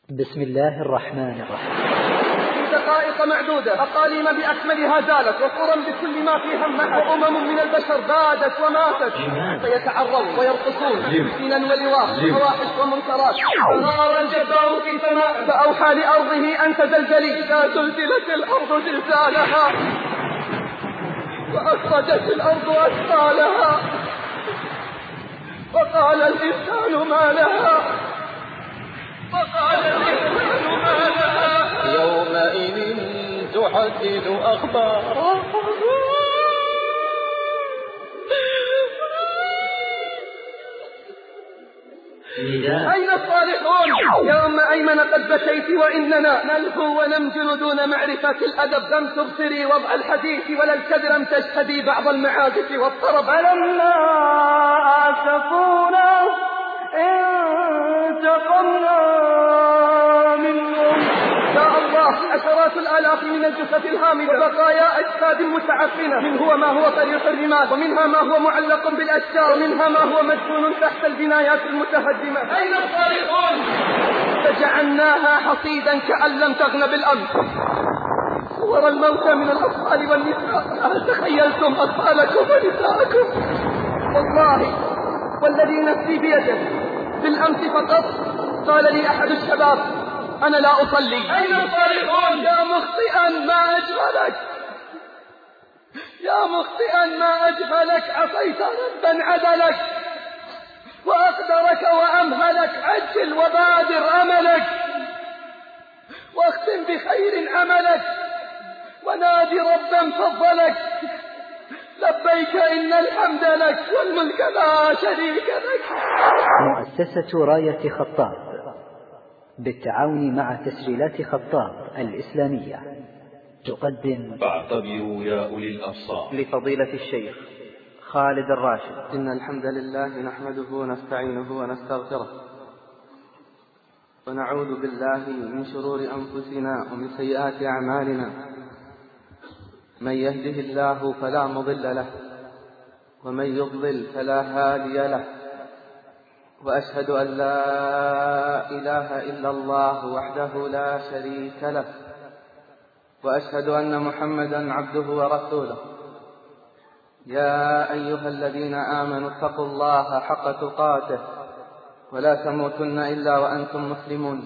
بسم الله الرحمن الرحيم. في دقائق معدودة أقاليم بأكملها زالت، وقرى بكل ما فيها محت، وأمم من البشر بادت وماتت، فيتعرون ويرقصون سنا ولواء وفواحش ومنكرات. فنار الجبار في سماء فأوحى لأرضه أن تزلزلي، إذا زلزلت الأرض زلزالها وأخرجت الأرض أثقالها وقال الإنسان ما لها يومئذ تحدث أخبارها. أين الصالحون؟ يا أم أيمن قد بكيت وإننا نلهو ونمجن دون معرفة الأدب. لم تبصري وضع الحديث ولا الكدر، لم تشهدي بعض المعازف والطرب. فلما آسفونا انتقمنا منهم. يا الله، عشرات الآلاف من الجثث الهامدة وبقايا أجساد متعفنة، منه ما هو طريق الرمال، ومنها ما هو معلق بالأشجار، ومنها ما هو مدفون تحت البنايات المتهدمة. أين الصالحون؟ فجعلناها حصيدا كأن لم تغن بالأمس. صور الموتى من الأطفال والنساء، هل تخيلتم أطفالكم ونساءكم؟ والذي نفسي بيده، بالأمس فقط قال لي أحد الشباب: أنا لا أصلي. أين الصالحون؟ يا مخطئا ما أجهلك، يا مخطئا ما أجهلك، عصيت ربا عدلك وأقدرك وأمهلك. عجل وبادر أملك، واختم بخير عملك، ونادي ربا فضلك. لبيك إن الحمد لك والملك لا شريك لك. مؤسسة راية خطاب بالتعاون مع تسجيلات خطاب الإسلامية تقدم فاعتبروا يا أولي الأبصار لفضيلة الشيخ خالد الراشد. إن الحمد لله نحمده ونستعينه ونستغفره، ونعوذ بالله من شرور أنفسنا ومن سيئات أعمالنا. من يهده الله فلا مضل له، ومن يضلل فلا هادي له. وأشهد أن لا إله إلا الله وحده لا شريك له، وأشهد أن محمدا عبده ورسوله. يا أيها الذين آمنوا اتقوا الله حق تقاته ولا تموتن إلا وأنتم مسلمون.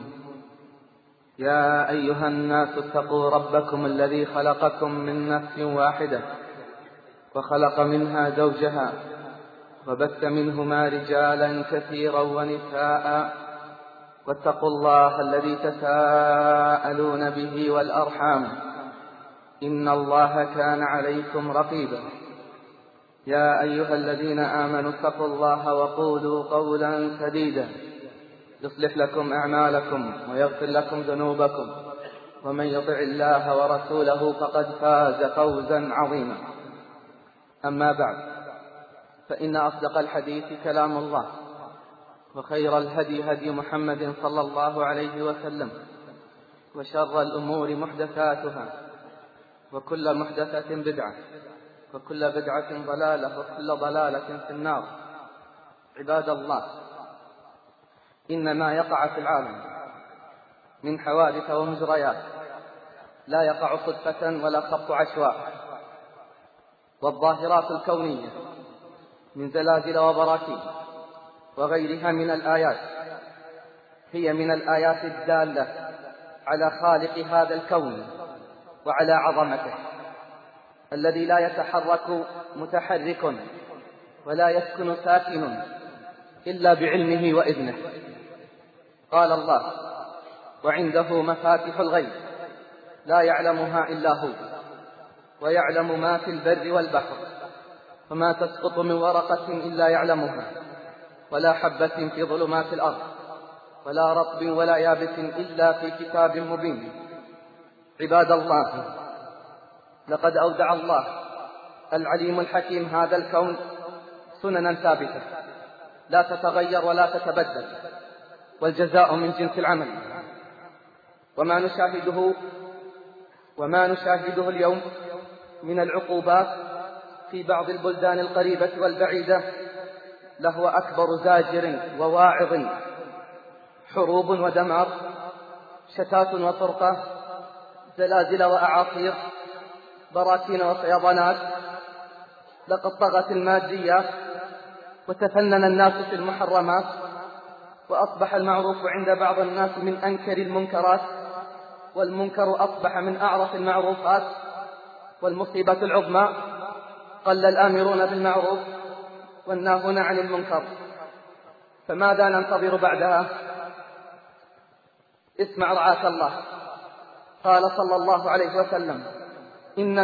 يا أيها الناس اتقوا ربكم الذي خلقكم من نفس واحدة، وخلق منها زوجها، وبث منهما رجالا كثيرا ونساء. واتقوا الله الذي تساءلون به والأرحام، إن الله كان عليكم رقيبا. يا أيها الذين آمنوا اتقوا الله وقولوا قولا سديدا يصلح لكم أعمالكم ويغفر لكم ذنوبكم، ومن يطع الله ورسوله فقد فاز فوزا عظيما. أما بعد، فإن أصدق الحديث كلام الله، وخير الهدي هدي محمد صلى الله عليه وسلم، وشر الأمور محدثاتها، وكل محدثة بدعة، وكل بدعة ضلالة، وكل ضلالة في النار. عباد الله، إن ما يقع في العالم من حوادث ومجريات لا يقع صدفة ولا خط عشواء، والظاهرات الكونية من زلازل وبراكين وغيرها من الآيات هي من الآيات الدالة على خالق هذا الكون وعلى عظمته، الذي لا يتحرك متحرك ولا يسكن ساكن إلا بعلمه وإذنه. قال الله: وعنده مفاتح الغيب لا يعلمها إلا هو، ويعلم ما في البر والبحر، وما تسقط من ورقة إلا يعلمها، ولا حبة في ظلمات الأرض، ولا رطب ولا يابس إلا في كتاب مبين. عباد الله، لقد أودع الله العليم الحكيم هذا الكون سننا ثابتة لا تتغير ولا تتبدل، والجزاء من جنس العمل. وما نشاهده اليوم من العقوبات في بعض البلدان القريبة والبعيدة لهو أكبر زاجر وواعظ. حروب ودمار شتات وفرقة، زلازل وأعاصير، براكين وفيضانات. لقد طغت المادية وتفنن الناس في المحرمات، وأصبح المعروف عند بعض الناس من أنكر المنكرات، والمنكر أصبح من أعرف المعروفات. والمصيبة العظمى قل الآمرون بالمعروف والناهون عن المنكر، فماذا ننتظر بعدها؟ اسمع رعاك الله. قال صلى الله عليه وسلم: إن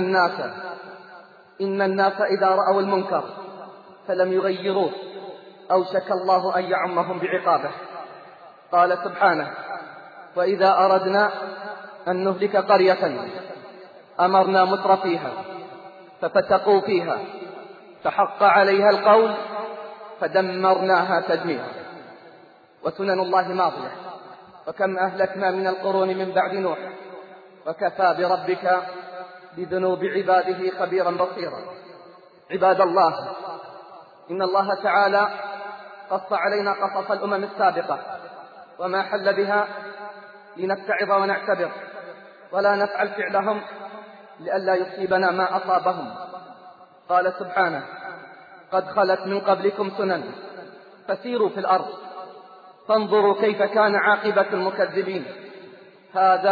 الناس إذا رأوا المنكر فلم يغيروه أوشك الله أن يعمهم بعقابه. قال سبحانه: وإذا أردنا أن نهلك قرية أمرنا مترفيها ففتقوا فيها فحق عليها القول فدمرناها تدميرا. وسنن الله ماضية، وكم أهلكنا من القرون من بعد نوح، وكفى بربك بذنوب عباده خبيرا بصيرا. عباد الله، إن الله تعالى قص علينا قصص الأمم السابقة وما حل بها لنتعظ ونعتبر، ولا نفعل فعلهم لئلا يصيبنا ما أصابهم. قال سبحانه: قد خلت من قبلكم سنن فسيروا في الأرض فانظروا كيف كان عاقبة المكذبين. هذا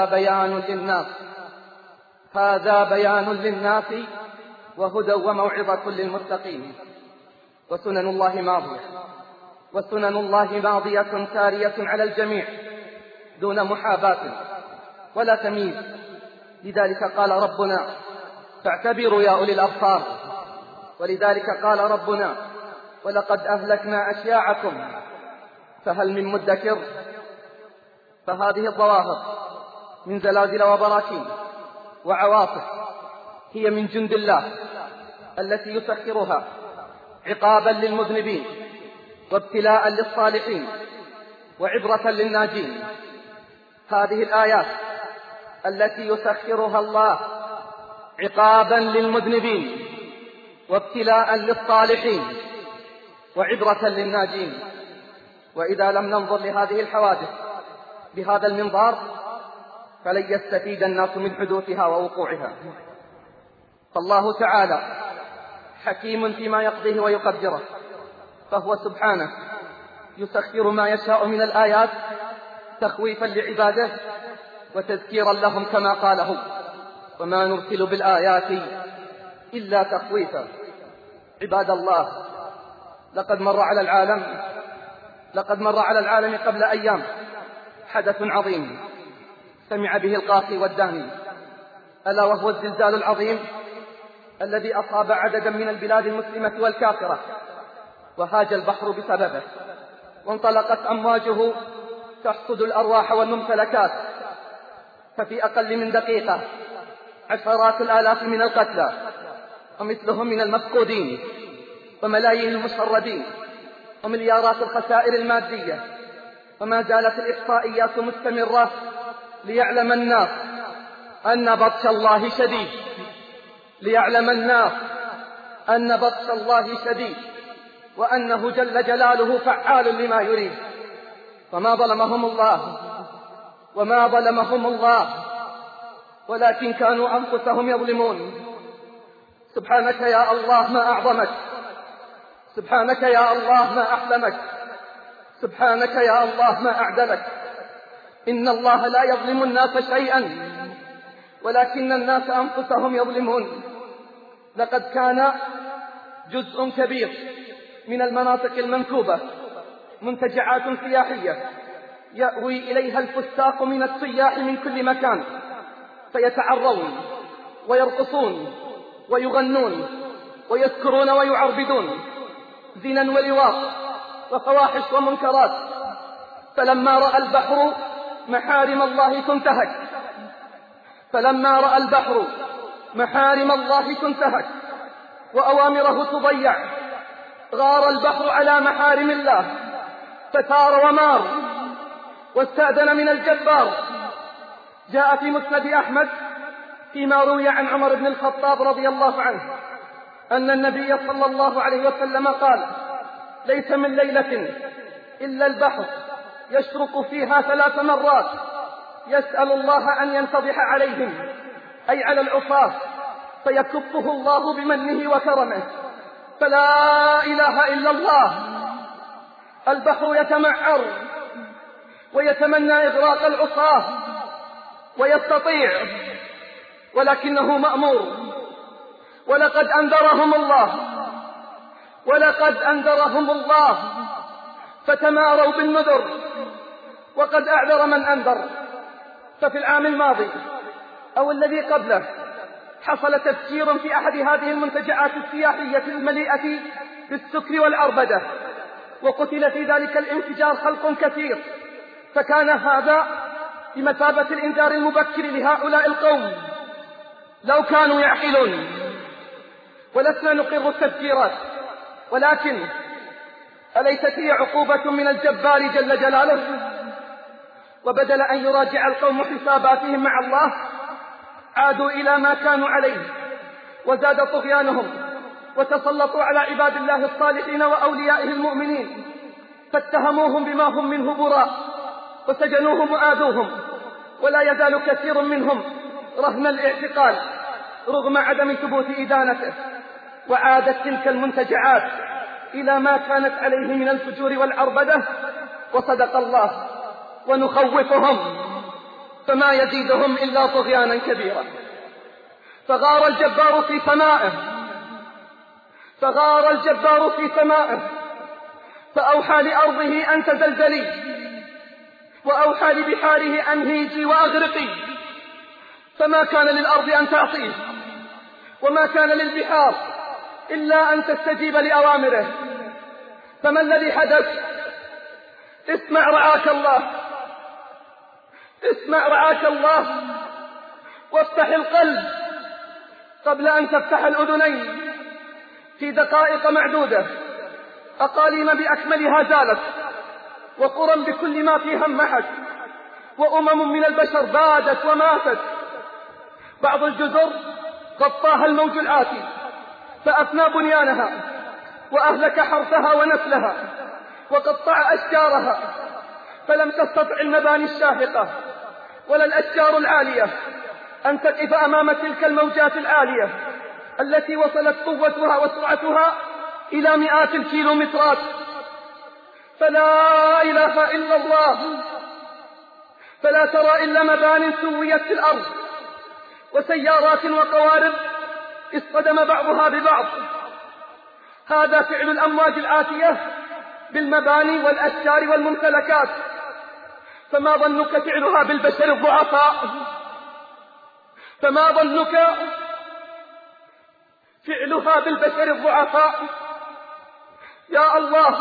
بيان للناس وهدى وموعظة للمتقين. وسنن الله ماضية سارية على الجميع دون محاباة ولا تمييز. لذلك قال ربنا: فاعتبروا يا أولي الأبصار. ولذلك قال ربنا: ولقد أهلكنا أشياعكم فهل من مدكر. فهذه الظواهر من زلازل وبراكين وعواصف هي من جند الله التي يسخرها عقابا للمذنبين وابتلاء للصالحين وعبرة للناجين. هذه الآيات التي يسخرها الله عقابا للمذنبين وابتلاء للصالحين وعبرة للناجين. وإذا لم ننظر لهذه الحوادث بهذا المنظار فلن يستفيد الناس من حدوثها ووقوعها. فالله تعالى حكيم فيما يقضيه ويقدره، فهو سبحانه يسخر ما يشاء من الآيات تخويفا لعباده وتذكيرا لهم، كما قاله: وما نرسل بالآيات إلا تخويفا. عباد الله، لقد مر على العالم قبل أيام حدث عظيم سمع به القاصي والداني، ألا وهو الزلزال العظيم الذي أصاب عددا من البلاد المسلمة والكافرة، وهاج البحر بسببه، وانطلقت أمواجه تحصد الأرواح والممتلكات. ففي أقل من دقيقة عشرات الآلاف من القتلى ومثلهم من المفقودين، وملايين المشردين، ومليارات الخسائر المادية. وما زالت الإحصائيات مستمرة ليعلم الناس أن بطش الله شديد، وأنه جل جلاله فعال لما يريد. وما ظلمهم الله ولكن كانوا أنفسهم يظلمون. سبحانك يا الله ما أعظمك، سبحانك يا الله ما أحلمك، سبحانك يا الله ما أعدلك. إن الله لا يظلم الناس شيئا ولكن الناس أنفسهم يظلمون. لقد كان جزء كبير من المناطق المنكوبة منتجعات سياحية يأوي إليها الفساق من السياح من كل مكان، فيتعرون ويرقصون ويغنون ويسكرون ويعربدون، زنا ولواط وفواحش ومنكرات. فلما رأى البحر محارم الله تنتهك وأوامره تضيع، غار البحر على محارم الله فثار ومار واستأذن من الجبار. جاء في مسند أحمد فيما روي عن عمر بن الخطاب رضي الله عنه أن النبي صلى الله عليه وسلم قال: ليس من ليلة إلا البحر يشرق فيها 3 مرات يسأل الله أن ينفضح عليهم، أي على العصاة، فيكفه الله بمنه وكرمه. فلا إله إلا الله. البحر يتمعر ويتمنى إغراق العصاة ويستطيع، ولكنه مأمور. ولقد أنذرهم الله فتماروا بالنذر، وقد أعذر من أنذر. ففي العام الماضي أو الذي قبله حصل تفجير في أحد هذه المنتجعات السياحية المليئة بالسكر والعربدة، وقتل في ذلك الانفجار خلق كثير. فكان هذا بمثابة الإنذار المبكر لهؤلاء القوم لو كانوا يعقلون. ولسنا نقر التفجيرات، ولكن أليست هي عقوبة من الجبار جل جلاله؟ وبدل أن يراجع القوم حساباتهم مع الله عادوا إلى ما كانوا عليه وزاد طغيانهم، وتسلطوا على عباد الله الصالحين وأوليائه المؤمنين، فاتهموهم بما هم منه براء، وسجنوهم وآذوهم. ولا يزال كثير منهم رهن الاعتقال رغم عدم ثبوت إدانته. وعادت تلك المنتجعات إلى ما كانت عليه من الفجور والعربدة. وصدق الله، ونخوفهم فما يزيدهم إلا طغيانا كبيرا. فغار الجبار في سمائه فأوحى لأرضه أن تزلزلي، وأوحى لبحاره أن هيجي وأغرقي. فما كان للأرض أن تعصيه، وما كان للبحار إلا أن تستجيب لأوامره. فما الذي حدث؟ اسمع رعاك الله، وافتح القلب قبل أن تفتح الأذنين. في دقائق معدودة أقاليم بأكملها زالت، وقرى بكل ما فيها محت، وأمم من البشر بادت وماتت. بعض الجزر غطاها الموج الآتي فأفنى بنيانها، وأهلك حرثها ونسلها، وقطع أشجارها، فلم تستطع المباني الشاهقة ولا الأشجار العالية أن تقف أمام تلك الموجات العالية التي وصلت قوتها وسرعتها إلى مئات الكيلومترات. فلا إله إلا الله. فلا ترى إلا مبان سويت في الأرض، وسيارات وقوارب اصطدم بعضها ببعض. هذا فعل الأمواج الآتية بالمباني والأشجار والممتلكات. فما ظنك فعلها بالبشر الضعفاء؟ فما ظنك فعلها بالبشر الضعفاء؟ يا الله،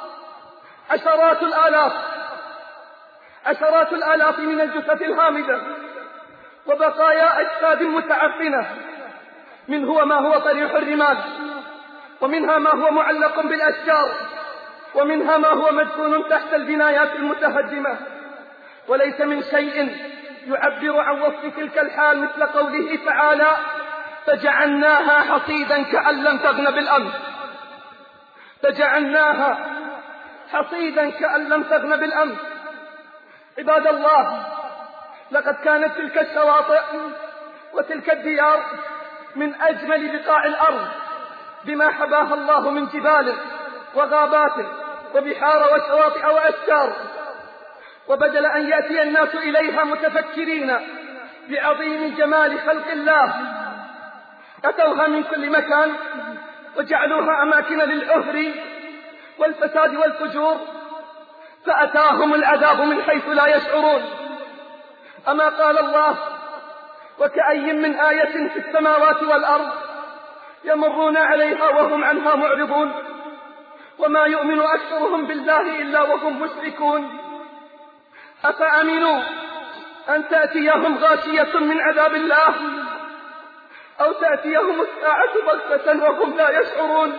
عشرات الآلاف من الجثث الهامدة وبقايا أجساد متعفنة، منه ما هو طريح الرمال، ومنها ما هو معلق بالأشجار، ومنها ما هو مدفون تحت البنايات المتهدمة. وليس من شيء يعبر عن وصف تلك الحال مثل قوله تعالى: فجعلناها حصيدا كأن لم تغن بالأمس. فجعلناها حصيدا كأن لم تغن بالأمس. عباد الله، لقد كانت تلك الشواطئ وتلك الديار من أجمل بقاع الأرض بما حباها الله من جبال وغابات وبحار وشواطئ وأشجار. وبدل أن يأتي الناس إليها متفكرين بعظيم جمال خلق الله، أتوها من كل مكان وجعلوها أماكن للعهر والفساد والفجور، فأتاهم العذاب من حيث لا يشعرون. أما قال الله: وكأي من آية في السماوات والأرض يمرون عليها وهم عنها معرضون، وما يؤمن أكثرهم بالله إلا وهم مشركون. أفأمنوا أن تأتيهم غاشية من عذاب الله، أو تأتيهم الساعة بغتة وهم لا يشعرون؟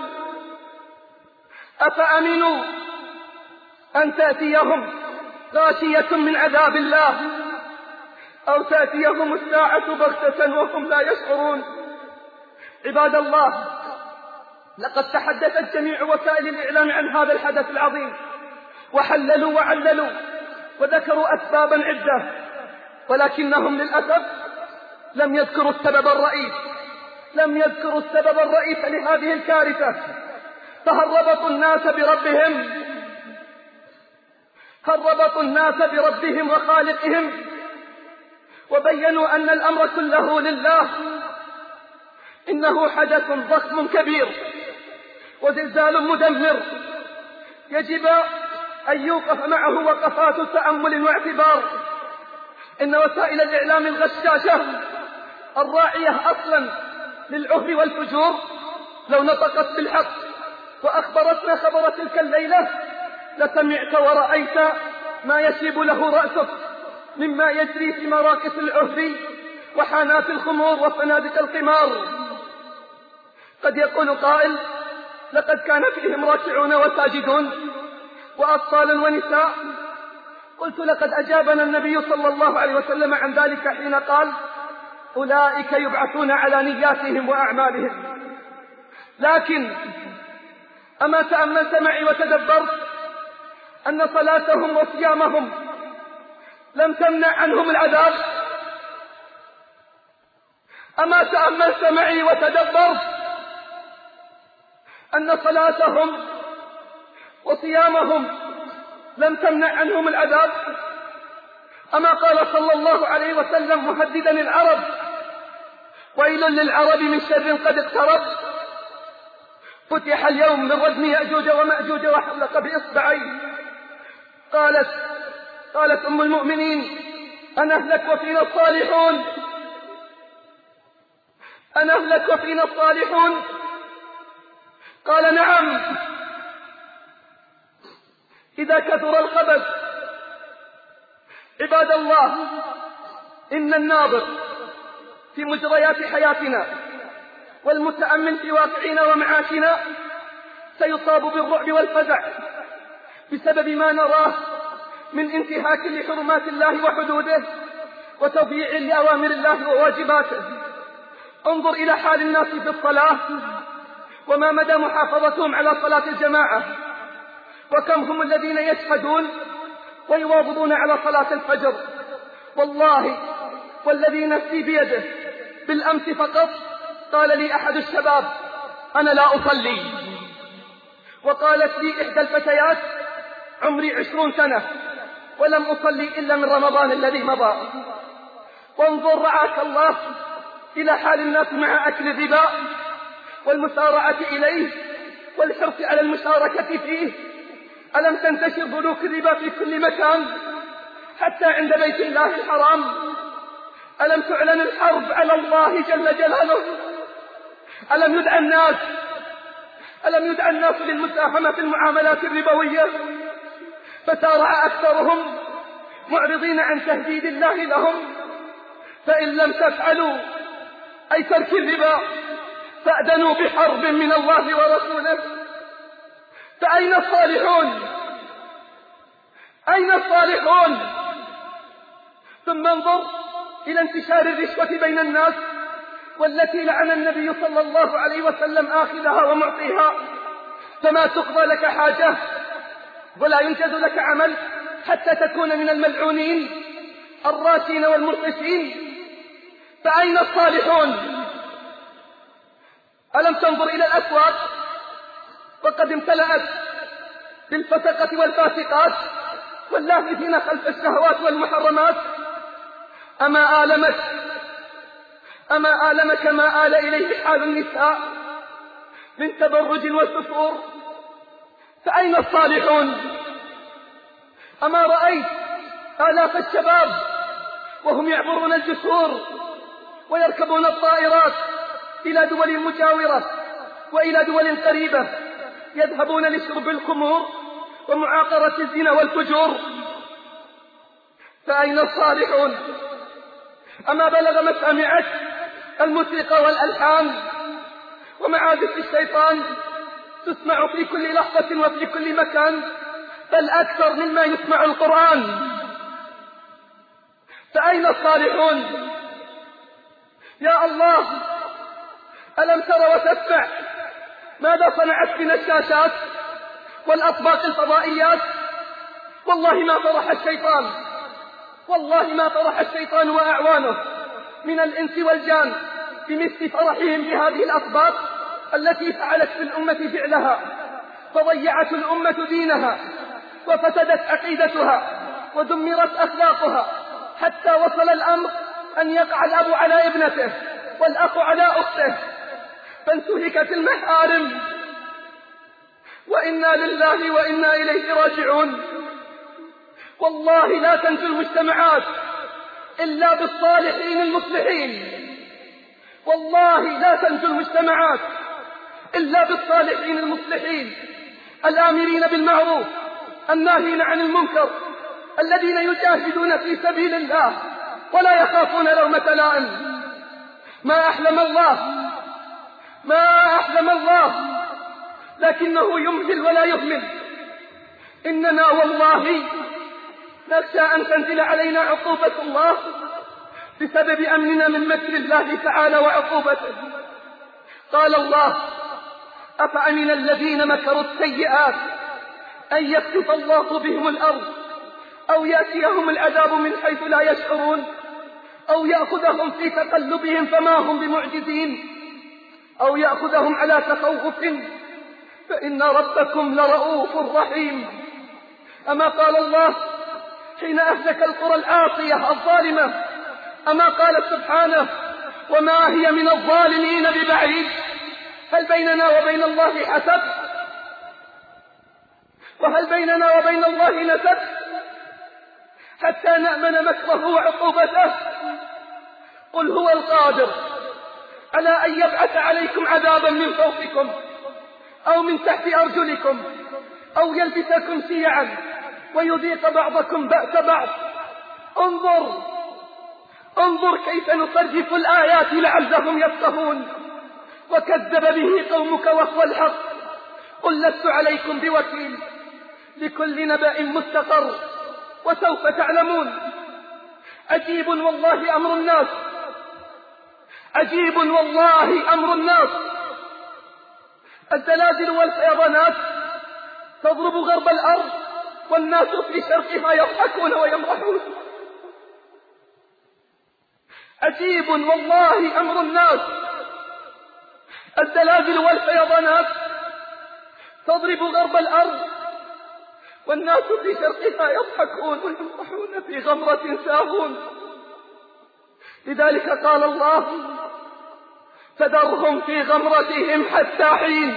أفأمنوا أن تأتيهم غاشية من عذاب الله، أو تأتيهم الساعة بغتة وهم لا يشعرون. عباد الله، لقد تحدثت جميع وسائل الإعلام عن هذا الحدث العظيم، وحللوا وعللوا وذكروا أسبابا عدة ولكنهم للأسف لم يذكروا السبب الرئيس لهذه الكارثة، فهل ربطوا الناس بربهم وخالقهم وبينوا أن الأمر كله لله. إنه حدث ضخم كبير وزلزال مدمر يجب أن يوقف معه وقفات تأمل واعتبار. إن وسائل الإعلام الغشاشة الراعية أصلا للعهر والفجور لو نطقت بالحق وأخبرتنا خبر تلك الليلة لسمعت ورأيت ما يشيب له رأسك مما يجري في مراكز العهر وحانات الخمور وفنادق القمار. قد يقول قائل: لقد كان فيهم راكعون وساجدون وأطفال ونساء. قلت: لقد أجابنا النبي صلى الله عليه وسلم عن ذلك حين قال: أولئك يبعثون على نياتهم وأعمالهم. لكن أما تأملت معي وتدبرت أن صلاتهم وصيامهم لم تمنع عنهم العذاب؟ أما تأملت معي وتدبرت أن صلاتهم وصيامهم لم تمنع عنهم العذاب؟ أما قال صلى الله عليه وسلم مهددا العرب: ويل للعرب من شر قد اقترب. فتح اليوم من ردم يأجوج ومأجوج وحلق بإصبعيه. قالت أم المؤمنين: أنهلك وفينا الصالحون؟ قال: نعم. إذا كثر الخبث عباد الله، إن الناظر في مجريات حياتنا والمتأمل في واقعنا ومعاشنا سيصاب بالرعب والفزع بسبب ما نراه من انتهاك لحرمات الله وحدوده وتضييع لأوامر الله وواجباته. انظر إلى حال الناس في الصلاة وما مدى محافظتهم على صلاة الجماعة، وكم هم الذين يشهدون ويواظبون على صلاة الفجر. والله والذي نفسي بيده، بالأمس فقط قال لي أحد الشباب: أنا لا أصلي. وقالت لي إحدى الفتيات: عمري 20 سنة ولم أصلي إلا من رمضان الذي مضى. وانظر رعاك الله إلى حال الناس مع أكل الربا والمسارعة إليه والحرص على المشاركة فيه. ألم تنتشر بنوك الربا في كل مكان حتى عند بيت الله الحرام؟ ألم تعلن الحرب على الله جل جلاله؟ ألم يدعى الناس للمساهمة في المعاملات الربوية؟ فسارع أكثرهم معرضين عن تهديد الله لهم. فإن لم تفعلوا أي ترك الربا فأذنوا بحرب من الله ورسوله. فأين الصالحون؟ ثم انظر إلى انتشار الرشوة بين الناس، والتي لعن النبي صلى الله عليه وسلم آخذها ومعطيها. فما تقضى لك حاجة ولا ينجز لك عمل حتى تكون من الملعونين الراشين والمرقشين. فأين الصالحون؟ ألم تنظر إلى الأسواق وقد امتلأت بالفسقة والفاسقات واللاهثين خلف الشهوات والمحرمات؟ أما آلمك ما آل إليه حال النساء من تبرج وسفور؟ فأين الصالحون؟ أما رأيت آلاف الشباب وهم يعبرون الجسور ويركبون الطائرات إلى دول مجاورة وإلى دول قريبة، يذهبون لشرب الخمور ومعاقرة الزنا والفجور؟ فأين الصالحون؟ أما بلغ مسامعك الموسيقى والألحان ومعازف الشيطان تسمع في كل لحظة وفي كل مكان، بل أكثر مما يسمع القرآن؟ فأين الصالحون؟ يا الله، ألم تر وتسمع ماذا صنعت بنا الشاشات والأطباق الفضائيات؟ والله ما فرح الشيطان والله ما فرح الشيطان وأعوانه من الإنس والجان بمثل فرحهم بهذه الأسباب التي فعلت في الأمة فعلها، فضيعت الأمة دينها وفسدت عقيدتها ودمرت أخلاقها، حتى وصل الأمر أن يقع الأب على ابنته والأخ على أخته، فانتهكت المحارم. وإنا لله وإنا إليه راجعون. والله لا تنجو المجتمعات إلا بالصالحين المصلحين، والله لا تنجو المجتمعات إلا بالصالحين المصلحين الآمرين بالمعروف الناهين عن المنكر، الذين يجاهدون في سبيل الله ولا يخافون لومة لائم. ما أحلم الله لكنه يمهل ولا يهمل. إننا والله نخشى أن تنزل علينا عقوبة الله بسبب أمننا من مكر الله تعالى وعقوبته. قال الله: أفأمن الذين مكروا السيئات أن يخسف الله بهم الأرض أو يأتيهم العذاب من حيث لا يشعرون أو يأخذهم في تقلبهم فما هم بمعجزين أو يأخذهم على تخوف فإن ربكم لرؤوف رحيم. أما قال الله حين أهلك القرى العاصية الظالمة، أما قال سبحانه: وما هي من الظالمين ببعيد. هل بيننا وبين الله حسب؟ وهل بيننا وبين الله نسب حتى نأمن مكره وعقوبته؟ قل هو القادر على أن يبعث عليكم عذابا من فوقكم أو من تحت أرجلكم أو يلبسكم شيعا ويذيق بعضكم بأس بعض. انظر كيف نصرف الآيات لعلهم يفقهون. وكذب به قومك وهو الحق. قل لست عليكم بوكيل. لكل نبأ مستقر وسوف تعلمون. عجيب والله أمر الناس، عجيب والله أمر الناس. الزلازل والفيضانات تضرب غرب الأرض والناس في شرقها يضحكون ويمرحون. عجيب والله أمر الناس. الزلازل والفيضانات تضرب غرب الأرض والناس في شرقها يضحكون ويمرحون في غمرة ساهون. لذلك قال الله: فذرهم في غمرتهم حتى حين.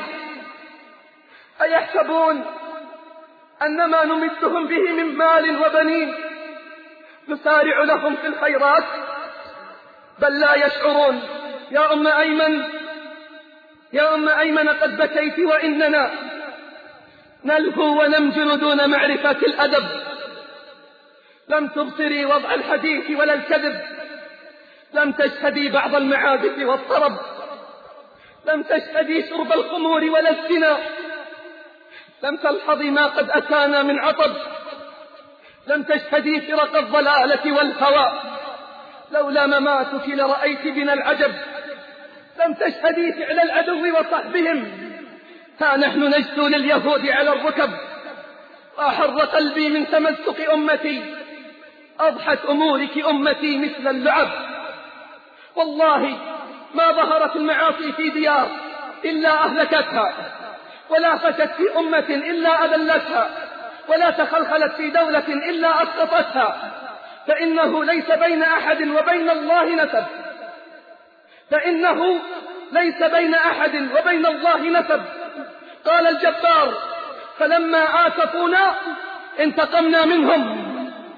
أيحسبون أن ما نمدهم به من مال وبنين نسارع لهم في الخيرات؟ بل لا يشعرون. يا أم أيمن قد بكيت وإننا نلهو ونمجن دون معرفة الأدب. لم تبصري وضع الحديث ولا الكذب، لم تشهدي بعض المعازف والطرب، لم تشهدي شرب الخمور ولا الزنا، لم تلحظي ما قد أتانا من عطب، لم تشهدي فرق الضلالة والهوى، لولا مماتك لرأيت بنا العجب، لم تشهدي فعل العدو وصحبهم، ها نحن نجثو لليهود على الركب، وأحر قلبي من تمسك أمتي، أضحت أمورك أمتي مثل اللعب. والله ما ظهرت المعاصي في ديار إلا أهلكتها، ولا فشت في أمة إلا أذلتها، ولا تخلخلت في دولة إلا أسقطتها. فإنه ليس بين أحد وبين الله نسب، فإنه ليس بين أحد وبين الله نسب. قال الجبار: فلما آسفونا انتقمنا منهم،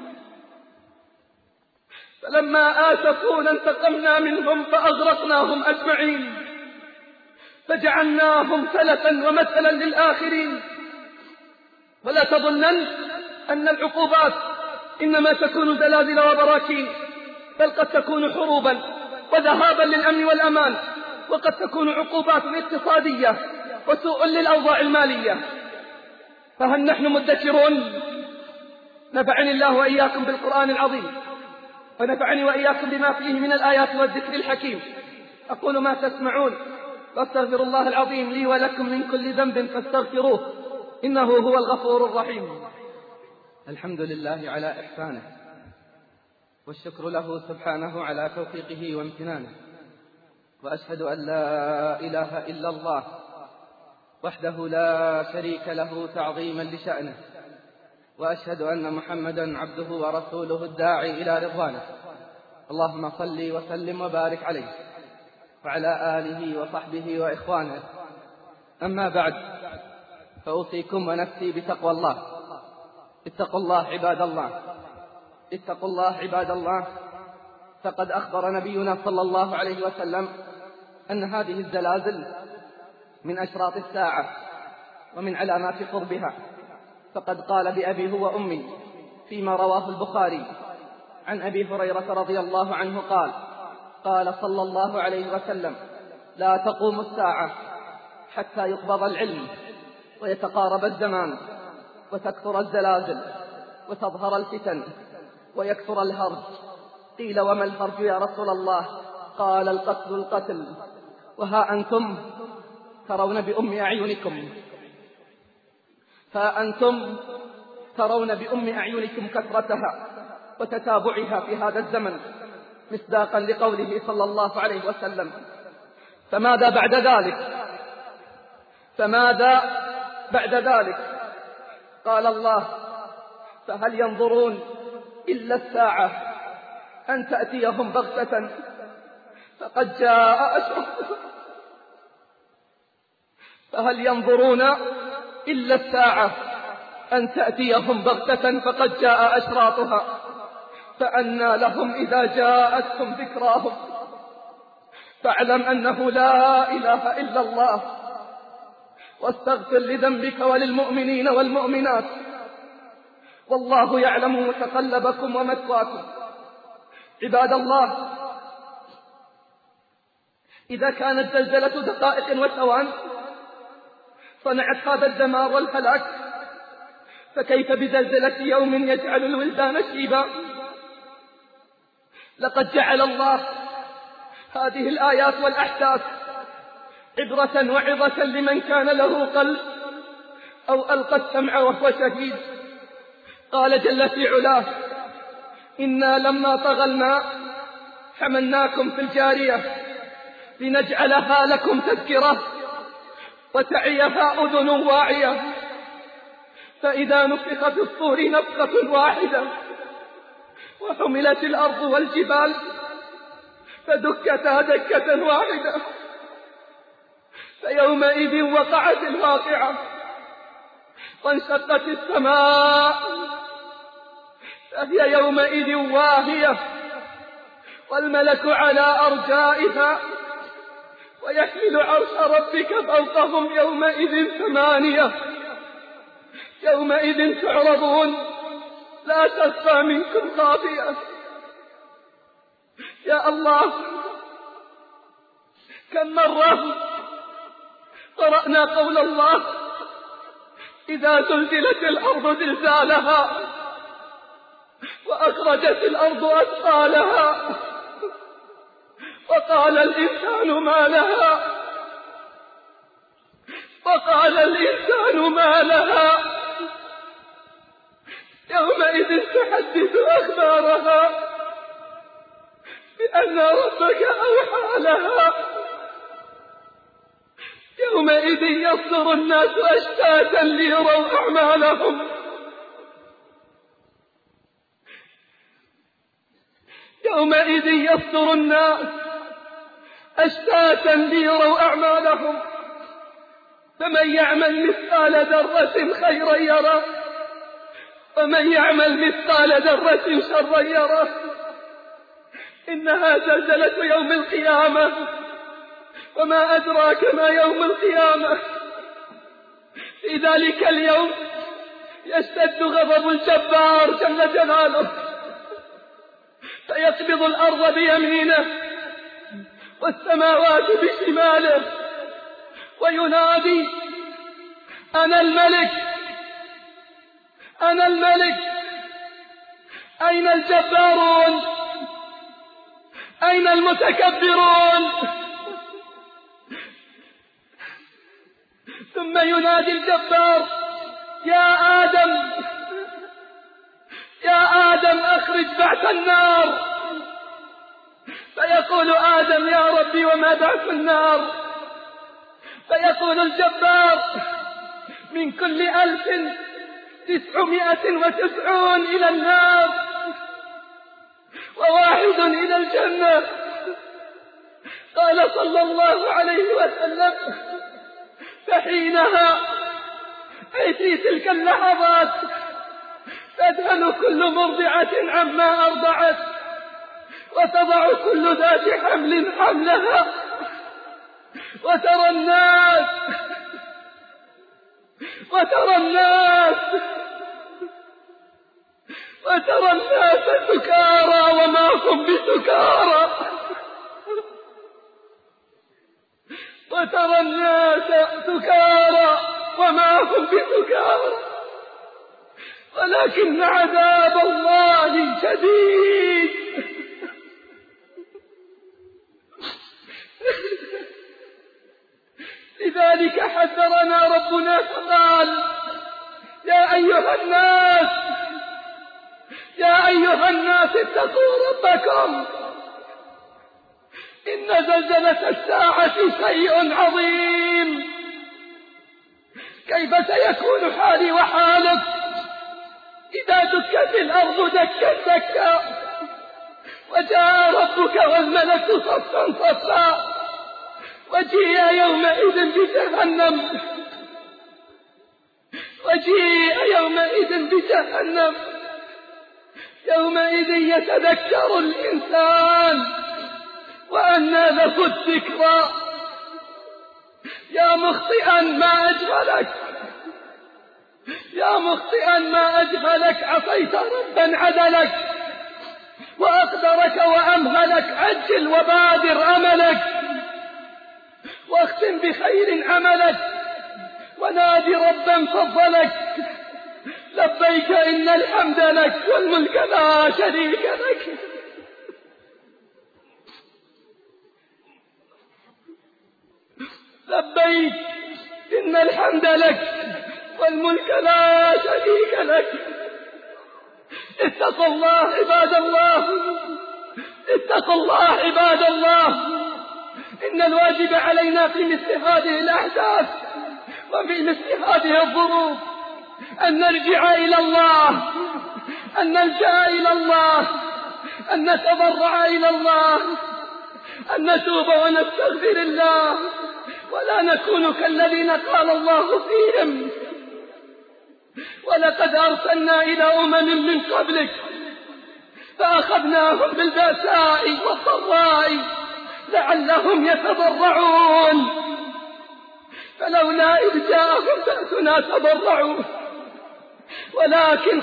فلما آسفونا انتقمنا منهم فأغرقناهم أجمعين، فجعلناهم سلفا ومثلا للآخرين. ولا تظنن أن العقوبات إنما تكون زلازل وبراكين، بل قد تكون حروبا وذهابا للأمن والأمان، وقد تكون عقوبات اقتصادية وسوء للأوضاع المالية. فهل نحن مدكرون؟ نفعني الله وإياكم بالقرآن العظيم، ونفعني وإياكم بما فيه من الآيات والذكر الحكيم. أقول ما تسمعون، واستغفر الله العظيم لي ولكم من كل ذنب فاستغفروه إنه هو الغفور الرحيم. الحمد لله على إحسانه، والشكر له سبحانه على توفيقه وامتنانه، وأشهد أن لا إله إلا الله وحده لا شريك له تعظيما لشأنه، وأشهد أن محمدا عبده ورسوله الداعي إلى رضوانه. اللهم صل وسلم وبارك عليه وعلى آله وصحبه وإخوانه. أما بعد، فأوصيكم ونفسي بتقوى الله. اتقوا الله عباد الله، اتقوا الله عباد الله. فقد أخبر نبينا صلى الله عليه وسلم أن هذه الزلازل من أشراط الساعة ومن علامات قربها. فقد قال بأبي هو أمي فيما رواه البخاري عن أبي هريرة رضي الله عنه قال: قال صلى الله عليه وسلم: لا تقوم الساعة حتى يقبض العلم ويتقارب الزمان وتكثر الزلازل وتظهر الفتن ويكثر الهرج. قيل: وما الهرج يا رسول الله؟ قال: القتل. وها أنتم ترون بأم أعينكم، كثرتها وتتابعها في هذا الزمن، مصداقا لقوله صلى الله عليه وسلم: فماذا بعد ذلك؟ قال الله: فهل ينظرون إلا الساعة أن تأتيهم بغتة فقد جاء أشراطها. فهل ينظرون إلا الساعة أن تأتيهم بغتة فقد جاء أشراطها، فأنى لهم إذا جاءتهم ذكراهم. فاعلم أنه لا إله إلا الله، واستغفر لذنبك وللمؤمنين والمؤمنات، والله يعلم متقلبكم ومثواكم. عباد الله، إذا كانت زلزلة دقائق وثوان صنعت هذا الدمار والهلاك، فكيف بزلزلة يوم يجعل الولدان شيبا؟ لقد جعل الله هذه الآيات والأحداث عبرة وعظة لمن كان له قلب أو ألقى السمع وهو شهيد. قال جل في علاه: إنا لما طغى الماء حملناكم في الجارية لنجعلها لكم تذكرة وتعيها أذن واعية، فإذا نفخ في الصور نفخة واحدة وحملت الأرض والجبال فدكتا دكة واحدة، فيومئذ وقعت الواقعة وانشقت السماء فهي يومئذ واهية، والملك على أرجائها، ويحمل عرش ربك فوقهم يومئذ 8. يومئذ تعرضون لا تخفى منكم خافية. يا الله، كم مرة قرأنا قول الله: إذا زلزلت الأرض زلزالها وأخرجت الأرض أثقالها وقال الإنسان ما لها يومئذ تحدث أخبارها بأن ربك أوحى لها. يومئذ يصدر الناس أشتاتا ليروا أعمالهم. يومئذ يصدر الناس أشتاتا ليروا أعمالهم، فمن يعمل مثقال ذرة خيرا يره ومن يعمل مثقال ذرة شرا يره. إنها زلزلة يوم القيامة، وما أدراك ما يوم القيامة. في ذلك اليوم يشتد غضب الجبار جل جلاله، فيقبض الأرض بيمينه والسماوات بشماله وينادي: أنا الملك، أنا الملك، أين الجبارون؟ أين المتكبرون؟ ثم ينادي الجبار: يا آدم، يا آدم أخرج بعث النار. فيقول آدم يا ربي وما بعث النار؟ فيقول الجبار من كل 1990 إلى النار و1 إلى الجنة. قال صلى الله عليه وسلم فحينها أي في تلك اللحظات تذهل كل مرضعة عما أرضعت وتضع كل ذات حمل حملها وترى الناس سكارى وما هم بسكارى، وترى الناس سكارى وما هم بسكارى ولكن عذاب الله شديد. لذلك حذرنا ربنا فقال يا أيها الناس اتقوا ربكم إن زلزلة الساعة شيء عظيم. كيف سيكون حالي وحالك إذا دكت الأرض دكا دكا وجاء ربك والملك صفا صفا وجيء يومئذ بجهنم يومئذ يتذكر الإنسان وأنى له الذكرى. يا مخطئا ما أجهلك عصيت ربا عدلك وأقدرك وأمهلك. عجل وبادر أملك واختم بخير عملك ونادي ربا فضلك. لبيك إن الحمد لك والملك لا شريك لك. لبيك إن الحمد لك والملك لا شريك لك. اتقوا الله عباد الله. إن الواجب علينا في مثل هذه الأحداث وفي مثل هذه الظروف أن نرجع إلى الله، أن نلجأ إلى الله، أن نتضرع إلى الله، أن نتوب ونستغفر الله، ولا نكون كالذين قال الله فيهم ولقد أرسلنا إلى أمم من قبلك فأخذناهم بالبأساء والضراء لعلهم يتضرعون فلولا إذ جاءهم بأسنا تضرعوا ولكن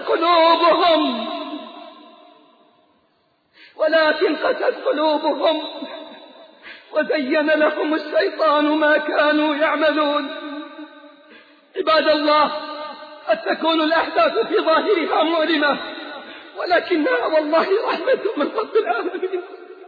قست قلوبهم وزين لهم الشيطان ما كانوا يعملون. عباد الله، قد تكون الأحداث في ظاهرها مؤلمة ولكنها والله رحمة من رب العالمين.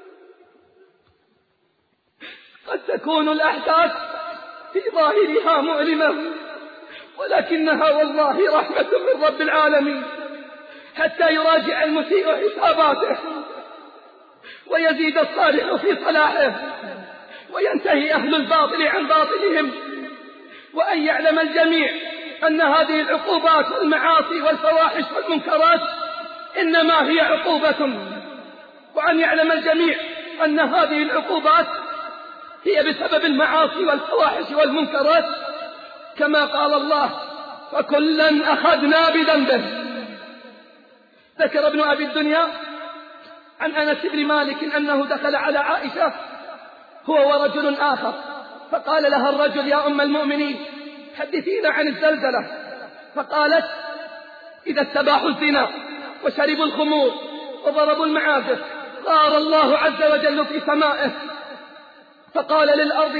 قد تكون الأحداث في ظاهرها مؤلمة ولكنها والله رحمة من رب العالمين، حتى يراجع المسيء حساباته ويزيد الصالح في صلاحه وينتهي أهل الباطل عن باطلهم، وأن يعلم الجميع أن هذه العقوبات والمعاصي والفواحش والمنكرات إنما هي عقوبة، وأن يعلم الجميع أن هذه العقوبات هي بسبب المعاصي والفواحش والمنكرات، كما قال الله فكلا أخذنا بذنبه. ذكر ابن أبي الدنيا عن أنس بن مالك أنه دخل على عائشة هو ورجل آخر، فقال لها الرجل يا أم المؤمنين حدثينا عن الزلزلة، فقالت إذا استباحوا الزنا وشربوا الخمور وضربوا المعازف قال الله عز وجل في سمائه فقال للأرض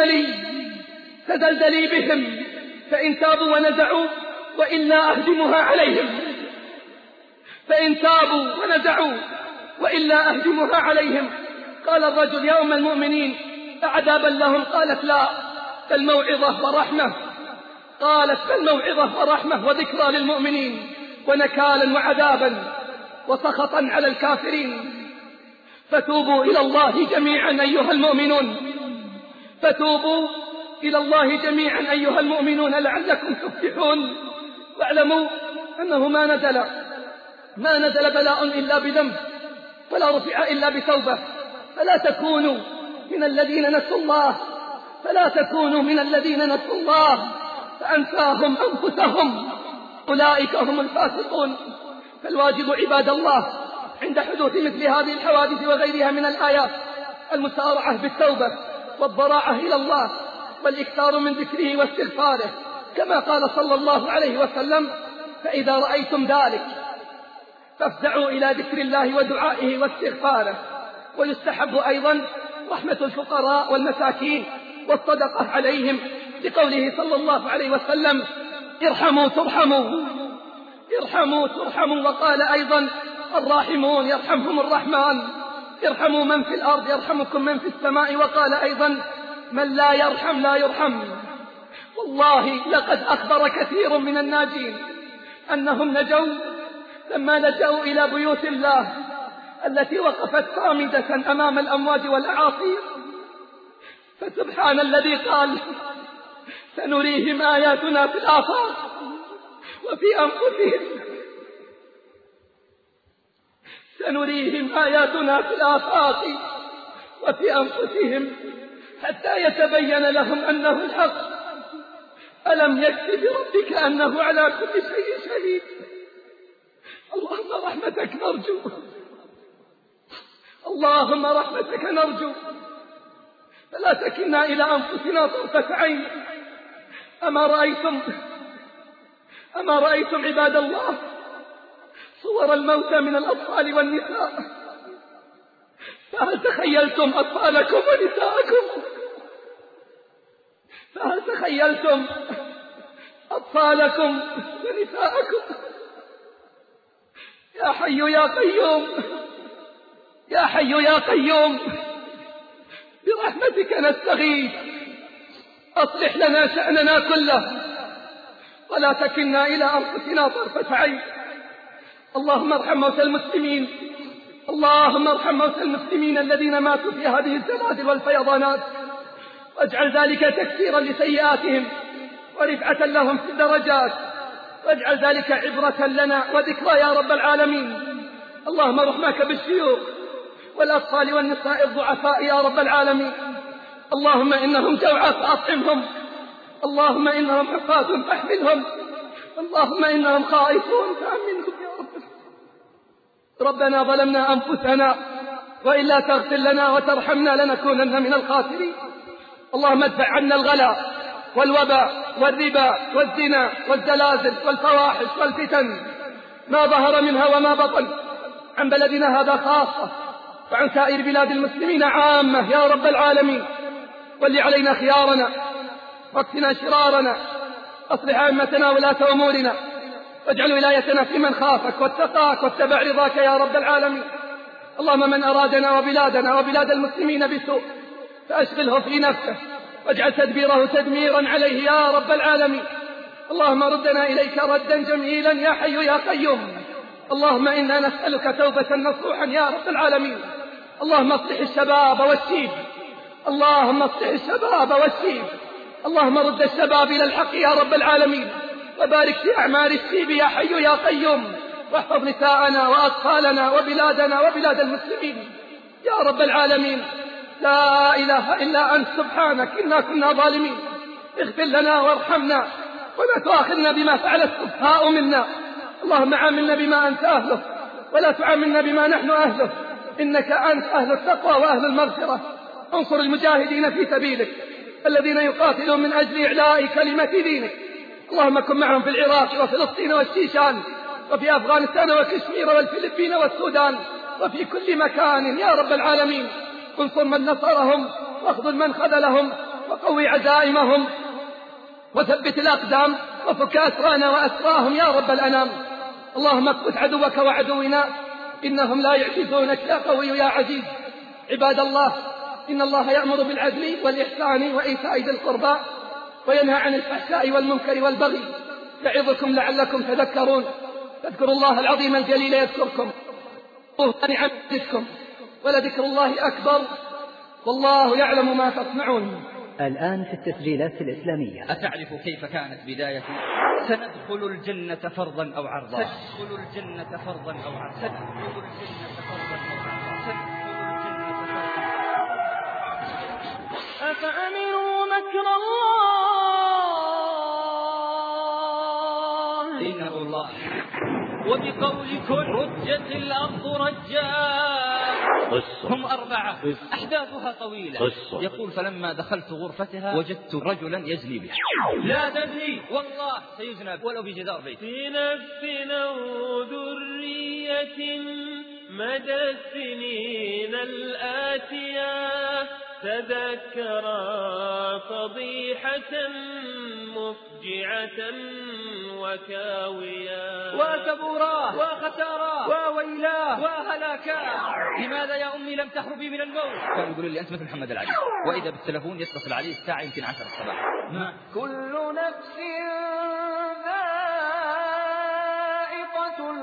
تزلزلي بهم فإن تابوا ونزعوا وإلا أهدمها عليهم، فإن تابوا ونزعوا وإلا أهدمها عليهم. قال الرجل يا أم المؤمنين أعذابا لهم؟ قالت لا، فالموعظة ورحمة. قالت فالموعظة ورحمة وذكرى للمؤمنين. ونكالا وعذابا وسخطا على الكافرين. فتوبوا إلى الله جميعا أيها المؤمنون، فتوبوا إلى الله جميعا أيها المؤمنون لعلكم تفلحون. واعلموا أنه ما نزل بلاء إلا بذنب، ولا رفع إلا بتوبة. فلا تكونوا من الذين نسوا الله، فلا تكونوا من الذين نسوا الله فأنساهم أنفسهم، أولئك هم الفاسقون. فالواجب عباد الله عند حدوث مثل هذه الحوادث وغيرها من الآيات المسارعة بالتوبة والضراعة إلى الله والإكثار من ذكره واستغفاره، كما قال صلى الله عليه وسلم: فإذا رأيتم ذلك فافزعوا إلى ذكر الله ودعائه واستغفاره. ويستحب أيضا رحمة الفقراء والمساكين والصدقة عليهم، لقوله صلى الله عليه وسلم: ارحموا ترحموا، ارحموا ترحموا. وقال أيضا: الراحمون يرحمهم الرحمن، ارحموا من في الأرض يرحمكم من في السماء. وقال أيضا: من لا يرحم لا يرحم. والله لقد أخبر كثير من الناجين أنهم نجوا لما لجأوا إلى بيوت الله التي وقفت صامدة أمام الأمواج والأعاصير. فسبحان الذي قال: سنريهم آياتنا في الآفاق وفي أنفسهم، سنريهم آياتنا في الآفاق وفي أنفسهم حتى يتبين لهم أنه الحق. ألم يكف بربك أنه على كل شيء شهيد؟ اللهم رحمتك نرجو، اللهم رحمتك نرجو، فلا تكلنا إلى أنفسنا طرفة عين. أما رأيتم عباد الله صور الموتى من الأطفال والنساء؟ فهل تخيلتم أطفالكم ونساءكم؟ فهل تخيلتم أطفالكم ونساءكم؟ يا حي يا قيوم، يا حي يا قيوم، برحمتك نستغيث، أصلح لنا شأننا كله ولا تكلنا إلى أنفسنا طرفة عين. اللهم ارحم موتى المسلمين، اللهم ارحم موتى المسلمين الذين ماتوا في هذه الزلازل والفيضانات، واجعل ذلك تكفيرا لسيئاتهم ورفعة لهم في الدرجات، واجعل ذلك عبرة لنا وذكرى يا رب العالمين. اللهم رحمك بالشيوخ والأطفال والنساء الضعفاء يا رب العالمين. اللهم إنهم جوعى فأطعمهم، اللهم إنهم حفاة فاحملهم، اللهم إنهم خائفون فأمنهم يا رب. ربنا ظلمنا أنفسنا وإلا تغفر لنا وترحمنا لنكونن من الخاسرين. اللهم ادفع عنا الغلاء والوباء والربا والزنا والزلازل والفواحش والفتن ما ظهر منها وما بطن، عن بلدنا هذا خاصة وعن سائر بلاد المسلمين عامة يا رب العالمين. ول علينا خيارنا واكفنا شرارنا، أصلح أئمتنا ولاة أمورنا، واجعل ولايتنا في من خافك واتقاك واتبع رضاك يا رب العالمين. اللهم من أرادنا وبلادنا وبلاد المسلمين بسوء فأشغله في نفسه واجعل تدبيره تدميرا عليه يا رب العالمين. اللهم ردنا إليك ردا جميلا يا حي يا قيوم. اللهم إنا نسألك توبة نصوحا يا رب العالمين. اللهم اصلح الشباب والشيب، اللهم اصلح الشباب والشيب، اللهم رد الشباب إلى الحق يا رب العالمين، وبارك في أعمال الشيب يا حي يا قيوم، واحفظ نساءنا وأطفالنا وبلادنا وبلاد المسلمين يا رب العالمين. لا إله إلا أنت سبحانك إنا كنا ظالمين، اغفر لنا وارحمنا ولا تؤاخذنا بما فعل السفهاء منا. اللهم عاملنا بما أنت أهله ولا تعاملنا بما نحن أهله، إنك أنت أهل التقوى وأهل المغفرة. انصر المجاهدين في سبيلك الذين يقاتلون من أجل إعلاء كلمة دينك. اللهم كن معهم في العراق وفلسطين والشيشان وفي أفغانستان وكشمير والفلبين والسودان وفي كل مكان يا رب العالمين. انصر من نصرهم واخذل من خذلهم وقوي عزائمهم وثبت الأقدام وفك أسرانا وأسراهم يا رب الأنام. اللهم اكبت عدوك وعدونا إنهم لا يعجزونك يا قوي يا عزيز. عباد الله، إن الله يأمر بالعدل والإحسان وإيتاء ذي القربى وينهى عن الفحشاء والمنكر والبغي، يعظكم لعلكم تذكرون. فاذكروا الله العظيم الجليل يذكركم نعمتكم، ولذكر الله أكبر، والله يعلم ما تصنعون. الآن في التسجيلات الإسلامية. أتعرف كيف كانت بداية؟ سندخل الجنة فرضا أو عرضا، سندخل الجنة فرضا أو عرضا، سندخل الجنة فرضا أو عرضا، سندخل الجنة فرضا. أفأمنوا مكر الله؟ إنه الله. وبقول كن رجت الأرض رجا. هم 4 أحداثها طويلة. يقول فلما دخلت غرفتها وجدت رجلا يزني بها. لا تزني والله سيزنى ولو بجدار بيت. في نفس أو ذرية مدى السنين الآتية تذكرا فضيحة مفجعة وكاويا وكبورا وخسارا وويلا وهلاكا. لماذا يا أمي لم تهربي من الموت؟ كان يقول لي أنت مثل محمد العلي، وإذا بالتلفون يتصل عليه الساعة يمكن 10 الصباح. كل نفس ذائقة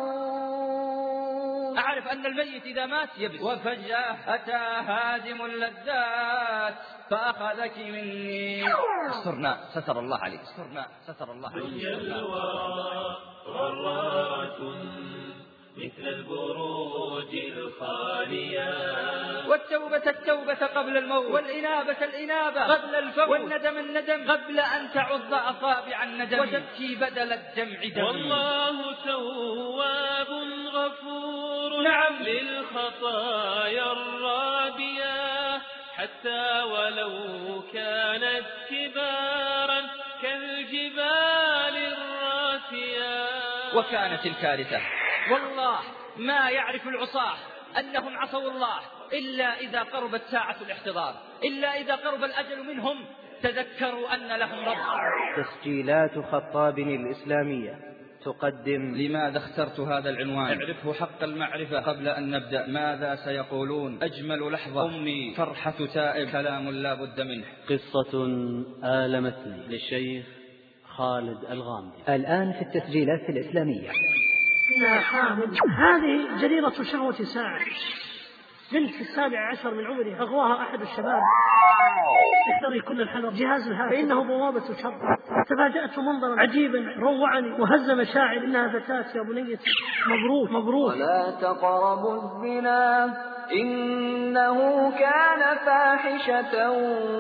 الموت. أعرف أن الميت إذا مات يبكي، وفجأة أتى هادم اللذات فأخذك مني. استرنا ستر الله عليك، استرنا ستر الله عليك. الورى غرات مثل البروج الخالية، والتوبة قبل الموت، والإنابة الإنابة قبل الفوت، والندم الندم قبل أن تعض أصابع الندم، وتبكي بدل الدمع دم. والله تواب غفور نعم للخطايا الرابية، حتى ولو كانت كبارا كالجبال الراسية. وكانت الكارثة والله ما يعرف العصاة أنهم عصوا الله إلا إذا قربت ساعة الاحتضار، إلا إذا قرب الأجل منهم تذكروا أن لهم رب. تسجيلات خطاب الإسلامية تقدم. لماذا اخترت هذا العنوان؟ اعرفه حق المعرفة قبل أن نبدأ. ماذا سيقولون؟ أجمل لحظة أمي فرحة تائب، كلام لا بد منه. قصة آلمتني للشيخ خالد الغامدي. الآن في التسجيلات الإسلامية. يا حامد، هذه جريرة شهوة ساعة. بنت في 17 من عمرها أغواها أحد الشباب. احذري كل الحذر، جهاز الهاتف فإنه بوابة شر. تفاجأت منظرا عجيبا روعني وهز مشاعر. إنها فتاة يا بنيتي، مبروك مبروك. ولا تقربوا الزنا إنه كان فاحشة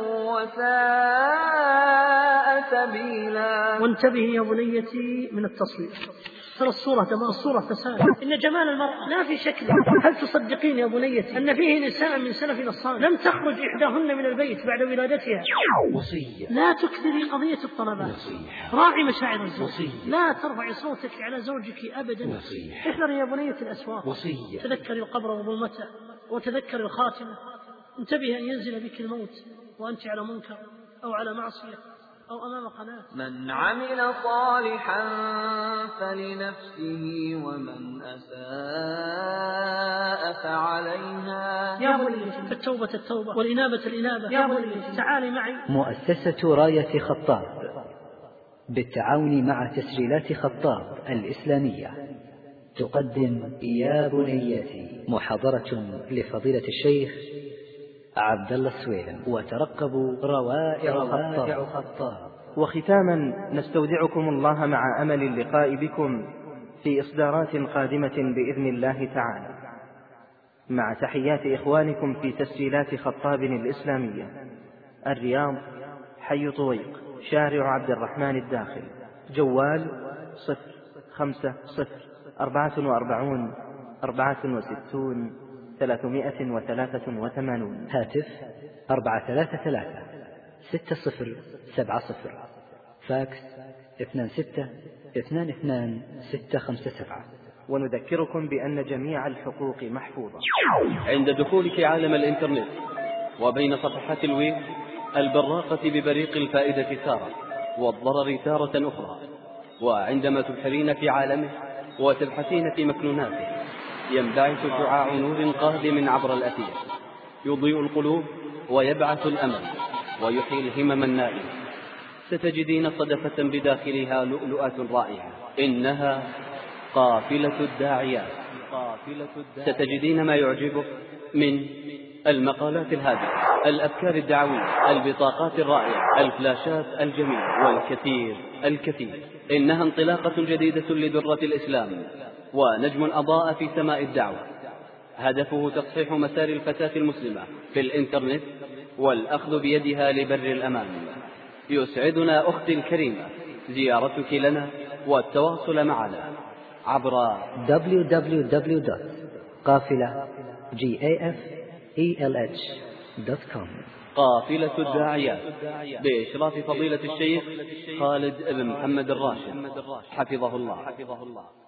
وساء سبيلا. وانتبهي يا بنيتي من التصوير، ترى الصورة تمام، الصورة فساد. إن جمال المرأة لا في شكل. هل تصدقين يا بنيتي أن فيه نساء من سلفنا الصالح لم تخرج إحداهن من البيت بعد ولادتها؟ وصية. لا تكثري قضية الطلبات. راعي مشاعر الزوج. لا ترفعي صوتك على زوجك أبدا. احذري يا بنيتي الأسواق. وصية. تذكري القبر وظلمته، وتذكري الخاتمة. انتبهي أن ينزل بك الموت وأنت على منكر أو على معصية أو أمام قناة. من عمل صالحا فلنفسه ومن أساء فعليها. يا بني التوبة التوبة والإنابة الإنابة. يا بني تعالي معي. مؤسسة راية خطاب بالتعاون مع تسجيلات خطاب الإسلامية تقدم يا بنيتي، محاضرة لفضيلة الشيخ عبد الله السويلم. وترقبوا روائع خطاب. وختاما نستودعكم الله مع أمل اللقاء بكم في إصدارات قادمة بإذن الله تعالى، مع تحيات إخوانكم في تسجيلات خطاب الإسلامية، الرياض، حي طويق، شارع عبد الرحمن الداخل، جوال 050 44 64 383، هاتف 433 6070، فاكس 2622 657. ونذكركم بأن جميع الحقوق محفوظة. عند دخولك عالم الإنترنت وبين صفحات الويب البراقة ببريق الفائدة تارة والضرر تارة أخرى، وعندما تبحرين في عالمه وتبحثين في مكنوناته ينبعث شعاع نور قادم عبر الأثير يضيء القلوب ويبعث الأمل ويحيي الهمم النائمة. ستجدين صدفة بداخلها لؤلؤة رائعة، إنها قافلة الداعيات. ستجدين ما يعجبك من المقالات الهادفة، الأفكار الدعوية، البطاقات الرائعة، الفلاشات الجميلة، والكثير الكثير. إنها انطلاقة جديدة لدرة الإسلام، ونجم أضاء في سماء الدعوة، هدفه تصحيح مسار الفتاة المسلمة في الإنترنت والأخذ بيدها لبر الأمان. يسعدنا أختي الكريمة زيارتك لنا والتواصل معنا عبر www.قافلة.com. قافلة الداعيات بإشراف فضيلة الشيخ خالد بن محمد الراشد حفظه الله.